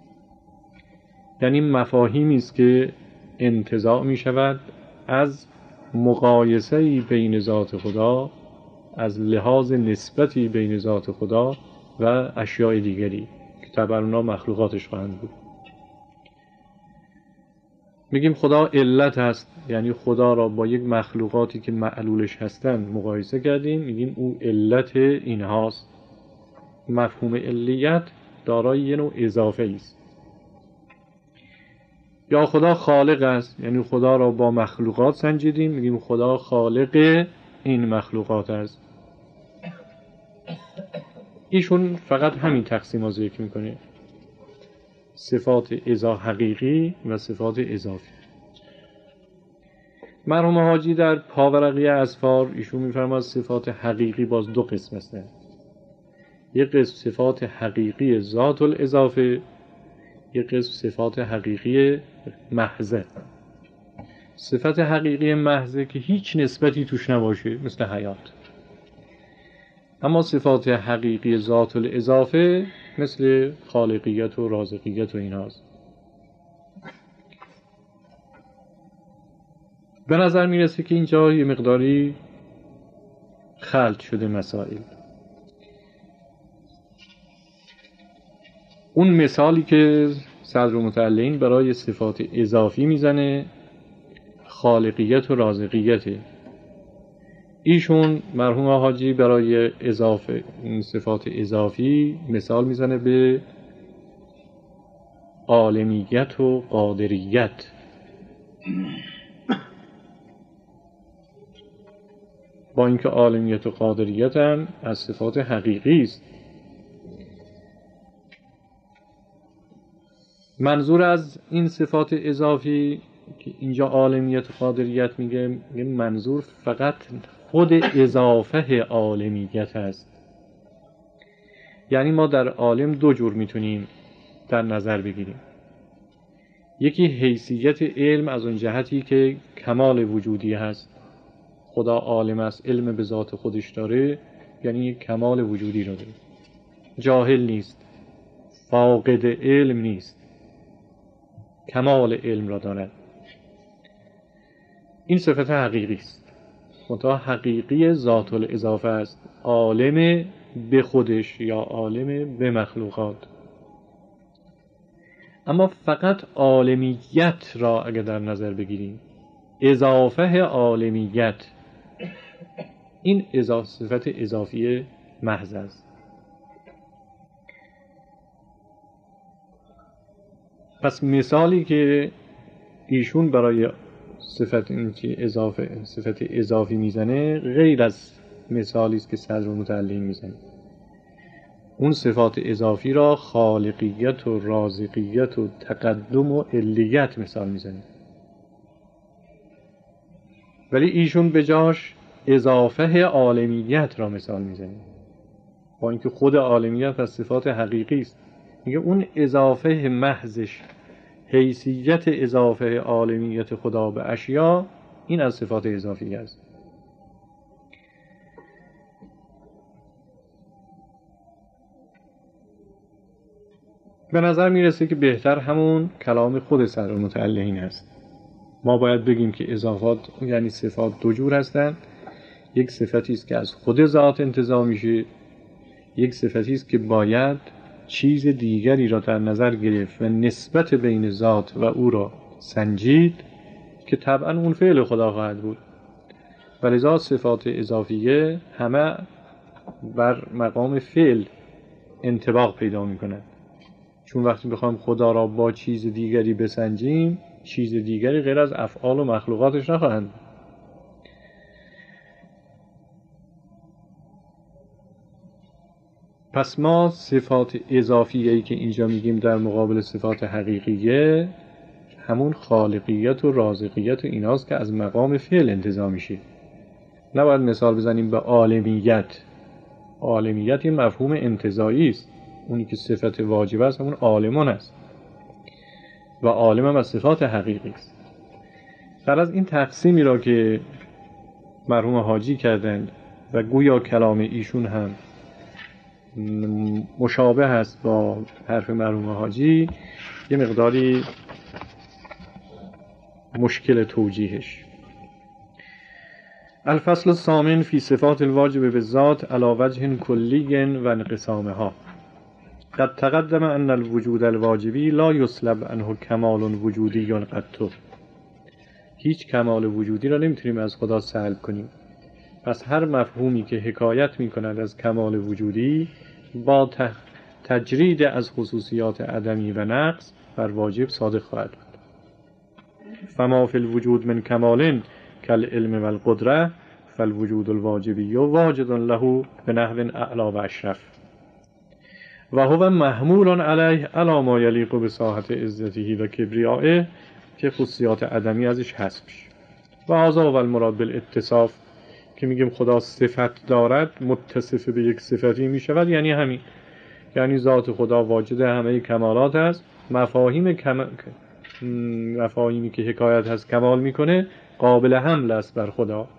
یعنی مفاهیمی است که انتزاع می شود از مقایسه‌ای بین ذات خدا، از لحاظ نسبتی بین ذات خدا و اشیاء دیگری که طبعا اونا مخلوقاتش خواهند بود. میگیم خدا علت هست، یعنی خدا را با یک مخلوقاتی که معلولش هستند مقایسه کردیم، میگیم او علت اینهاست. مفهوم علیت دارای یه نوع اضافه است. یا خدا خالق است، یعنی خدا را با مخلوقات سنجیدیم، میگیم خدا خالق این مخلوقات است. ایشون فقط همین تقسیم ها ذکر میکنه، صفات اضا حقیقی و صفات اضافی. مرحوم حاجی در پاورقی اذفار ایشون میفرماد صفات حقیقی باز دو قسم هستند. یک قسم صفات حقیقی ذات الاضافه، یک قسم صفات حقیقی محضه. صفت حقیقی محضه که هیچ نسبتی توش نباشه مثل حیات. اما صفات حقیقی ذات الاضافه مثل خالقیت و رازقیت و ایناست. به نظر میرسه که اینجا یه مقداری خلط شده مسائل. اون مثالی که صدرالمطلعین برای صفات اضافی میزنه خالقیت و رازقیته. ایشون مرحوم حاجی برای اضافه این صفات اضافی مثال میزنه به عالمیت و قادریت. با اینکه عالمیت و قادریت هم از صفات حقیقی است. منظور از این صفات اضافی که اینجا عالمیت و قادریت میگه، منظور فقط خود اضافه عالمیت است. یعنی ما در عالم دو جور میتونیم در نظر بگیریم. یکی حیثیت علم از اون جهتی که کمال وجودی هست، خدا عالم است، علم به ذات خودش داره، یعنی کمال وجودی رو داره، جاهل نیست، فاقد علم نیست، کمال علم را دارد. این صفت حقیقی است، منتها حقیقی ذات الاضافه است، عالم به خودش یا عالم به مخلوقات. اما فقط عالمیت را اگر در نظر بگیریم، اضافه عالمیت، این اضافه صفت اضافی محض است. پس مثالی که ایشون برای صفت این که اضافه صفت اضافی میزنه غیر از مثالی است که صدرالمتعلم میزنه. اون صفات اضافی را خالقیت و رازقیت و تقدم و علیت مثال میزنه، ولی ایشون به جاش اضافه عالمیت را مثال میزنه، با اینکه خود عالمیت از صفات حقیقی است. میگه اون اضافه محضش، حیثیت اضافه عالمیت خدا به اشیا، این از صفات اضافی است. به نظر میرسه که بهتر همون کلام خود صدرالمتعلقین است. ما باید بگیم که اضافات یعنی صفات دو جور هستند. یک صفتی است که از خود ذات انتزاع میشه، یک صفتی است که باید چیز دیگری را در نظر گرفت و نسبت بین ذات و او را سنجید که طبعا اون فعل خدا خواهد بود. ولذا صفات اضافیه همه بر مقام فعل انطباق پیدا میکنند، چون وقتی بخوایم خدا را با چیز دیگری بسنجیم، چیز دیگری غیر از افعال و مخلوقاتش نخواهند. پس ما صفات اضافیه‌ای که اینجا میگیم در مقابل صفات حقیقیه، همون خالقیت و رازقیت و ایناست که از مقام فعل انتزاع میشه. نباید مثال بزنیم به عالمیت. عالمیت این مفهوم انتزاعی است، اونی که صفت واجب است همون عالمان است و عالم هم از صفات حقیقی است. در از این تقسیمی را که مرحوم حاجی کردند و گویا کلام ایشون هم مشابه است با حرف مرحوم حاجی، یه مقداری مشکل توجیهش. الفصل الثامن فی صفات الواجب بالذات علی وجه کلی و انقسامها. قد تقدم ان الوجود الواجبی لا یسلب عنه کمال وجودی قط. هیچ کمال وجودی را نمیتونیم از خدا سلب کنیم. پس هر مفهومی که حکایت میکند از کمال وجودی با تجرید از خصوصیات عدمی و نقص بر واجب صادق خواهد بود. فما فی الوجود من کمال کالعلم والقدره فالوجود الواجبی واجد له بنحو اعلی و اشرف و هو محمول علیه علی ما یلیق بساحت عزته و کبریائه که خصوصیات عدمی ازش حذف میشه. و هذا و المراد بالاتصاف که میگیم خدا صفت دارد، متصف به یک صفتی میشود، یعنی همین، یعنی ذات خدا واجد همه کمالات است. مفاهیم کم... مفاهیمی که حکایت از کمال میکنه قابل حمل است بر خدا.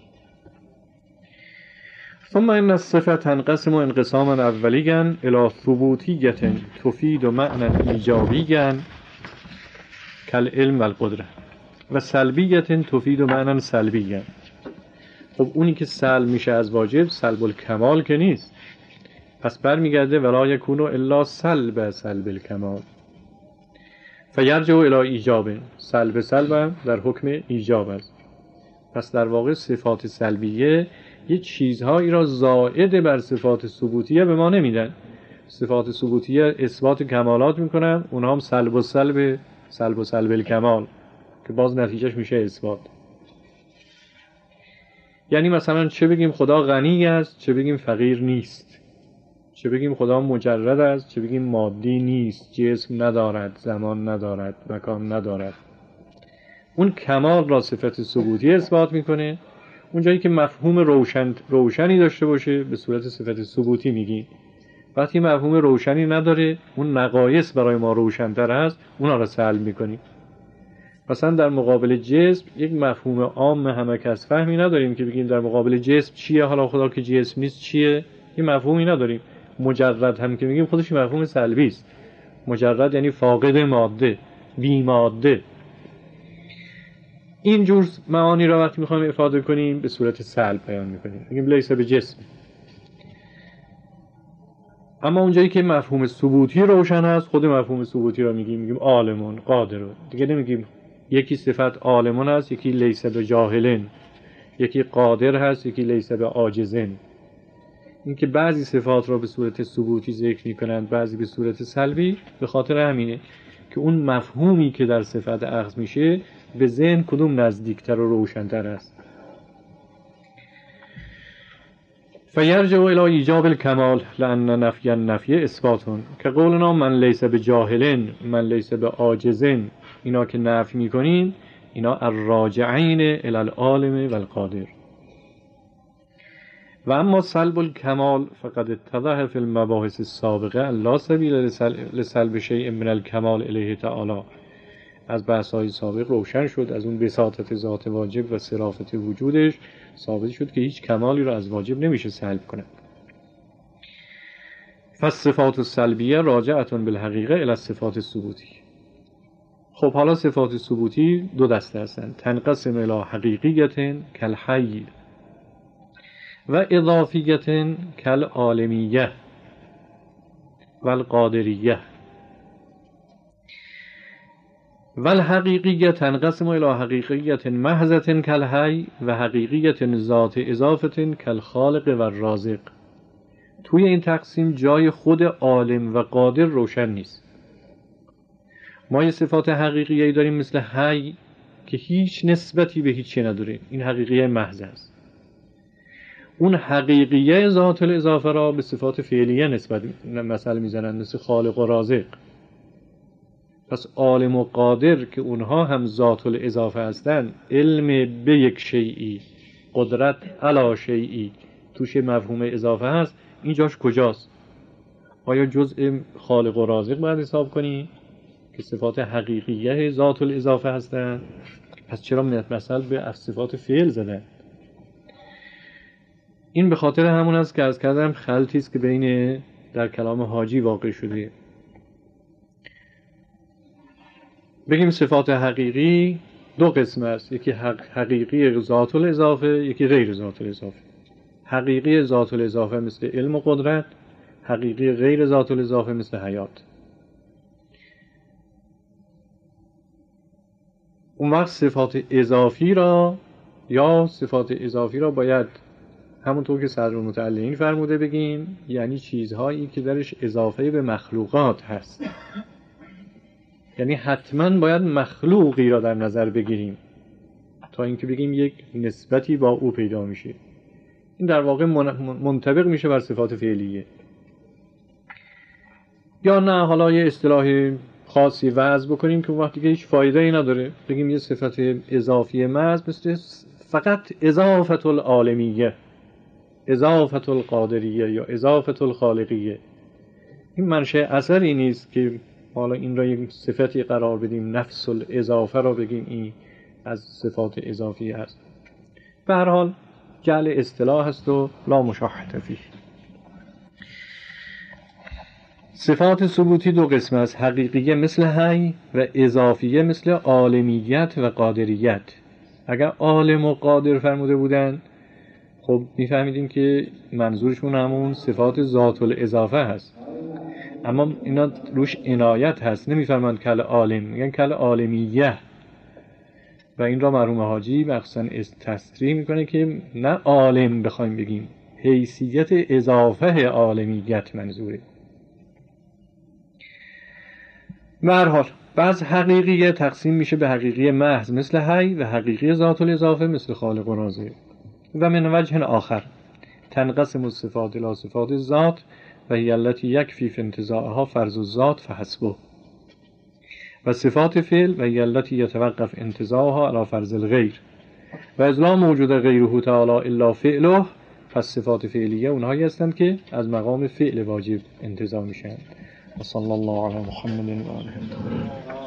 ثم ان الصفه تنقسم انقساما اولیا الی ثبوتیه تفید معنی ایجابیا کالعلم والقدره و سلبیه تفید معنی سلبیا. خب اونی که سلب میشه از واجب سلب الکمال که نیست، پس برمیگرده ولا یکونو الا سلب سلب الکمال فیرجع الی ایجاب. سلب سلب در حکم ایجاب است. پس در واقع صفات سلبیه یه چیزهایی را زائد بر صفات ثبوتیه به ما نمیدن. صفات ثبوتیه اثبات کمالات میکنن، اونها هم سلب و سلب سلب و سلب الکمال که باز نتیجهش میشه اثبات. یعنی مثلا چه بگیم خدا غنی است، چه بگیم فقیر نیست، چه بگیم خدا مجرد است، چه بگیم مادی نیست، جسم ندارد، زمان ندارد، مکان ندارد. اون کمال را صفت ثبوتی اثبات میکنه. اون جایی که مفهوم روشن روشنی داشته باشه به صورت صفت ثبوتی میگی. وقتی مفهوم روشنی نداره، اون نقایص برای ما روشن‌تر هست، اونا را سلب میکنیم. مثلا در مقابل جسم یک مفهوم عام همه کس فهمی نداریم که بگیم در مقابل جسم چیه، حالا خدا که جسم نیست چیه، این مفهومی نداریم. مجرد هم که میگیم خودش مفهوم سلبی است. مجرد یعنی فاقد ماده، بی ماده. این جور معانی را وقتی میخوایم افاده کنیم به صورت سلب بیان میکنیم، میگیم لیس به جسم. اما اونجایی که مفهوم ثبوتی روشن است، خود مفهوم ثبوتی رو میگیم، میگیم عالمون قادرون. دیگه نمیگیم یکی صفت عالمون هست، یکی لیس به جاهلن، یکی قادر هست، یکی لیس به عاجزن. این که بعضی صفات را به صورت ثبوتی ذکر میکنند، بعضی به صورت سلبی، به خاطر همینه که اون مفهومی که در صفت اخذ میشه به ذهن کدوم نزدیکتر و روشنتر است. فیرجع الی ایجاب الکمال لان نفی النفی اثباتون که قولنا من لیس به جاهلن من لیس به عاجزن، اینا که نفی میکنین اینا الراجعین الی العالم و القادر. و اما سلب الکمال فقد اتضح فی المباحث السابقه لا سبیل لسلب شیء من الکمال الیه تعالی. از بحث‌های سابق روشن شد، از اون بساطت ذات واجب و صرافت وجودش ثابت شد که هیچ کمالی رو از واجب نمیشه سلب کنه. فالصفات السلبیه راجعه بالحقیقه الی الصفات الثبوتی. خب حالا صفات ثبوتی دو دسته هستند، تنقسم الی حقیقیه کالحی و اضافیه کالعالمیه و القادریه. والحقیقیه تنقسم الی حقیقیه محضه کالحی و حقیقیه ذات اضافه کالخالق و الرازق. توی این تقسیم جای خود عالم و قادر روشن نیست. ما یه صفات حقیقیه داریم مثل حی که هیچ نسبتی به هیچی نداره، این حقیقیه محض است. اون حقیقیه ذات الاضافه را به صفات فعلیه نسبت مثل میزنن، مثل خالق و رازق. پس عالم و قادر که اونها هم ذات الاضافه هستن، علم به یک شیئی، قدرت علی شیئی، توش مفهوم اضافه هست، این جاش کجاست؟ آیا جزء خالق و رازق باید حساب کنی که صفات حقیقیه ذات الاضافه هستن؟ پس چرا مثل به صفات فعل زدن؟ این به خاطر همون است که از کردم خلطی است که بین در کلام حاجی واقع شده. بگیم صفات حقیقی دو قسم است، یکی حقیقی ذات الاضافه، یکی غیر ذات الاضافه. حقیقی ذات الاضافه مثل علم و قدرت، حقیقی غیر ذات الاضافه مثل حیات. اون وقت صفات اضافی را یا صفات اضافی را باید همونطور که صدرالمتعلقین فرموده بگیم، یعنی چیزهایی که درش اضافه به مخلوقات هست. یعنی حتما باید مخلوقی را در نظر بگیریم تا اینکه بگیم یک نسبتی با او پیدا میشه. این در واقع منطبق میشه بر صفات فعلیه. یا نه حالا یه اصطلاح خاصی وضع بکنیم که وقتی که هیچ فایده ای نداره، بگیم یه صفت اضافی محض مثل فقط اضافت العالمیه، اضافت القادریه یا اضافت الخالقیه. این منشأ اثری نیست که حالا این را یک صفتی قرار بدیم، نفس الاضافه را بگیم این از صفات اضافی است. به هر حال جعل اصطلاح است و لا مشاحة فیه. صفات ثبوتی دو قسم است، حقیقیه مثل حی و اضافیه مثل عالمیت و قادریت. اگر عالم و قادر فرموده بودن خب میفهمیدیم که منظورشون همون صفات ذات الاضافه هست، اما اینا روش عنایت هست، نمیفرمایند کل عالم، میگن کل عالمیه. و این را مرحوم حاجی مخصوصا تصریح میکنه که نه عالم بخوایم بگیم، حیثیت اضافه عالمیت منظوره. به هر حال بعض حقیقیه تقسیم میشه به حقیقی محض مثل حی و حقیقی ذات الاضافه مثل خالق و رازق. و من وجه آخر تنقسم الصفات الی صفات الذات و هی التی یکفی فی انتزاعها فرض الذات فحسبه، و صفات فعل و هی التی یتوقف انتزاعها علی فرض الغیر، و از لا موجود غیره تعالی الا فعله. پس صفات فعلیه اونهایی هستند که از مقام فعل واجب انتزاع میشن. و صلی الله علی محمد و آله.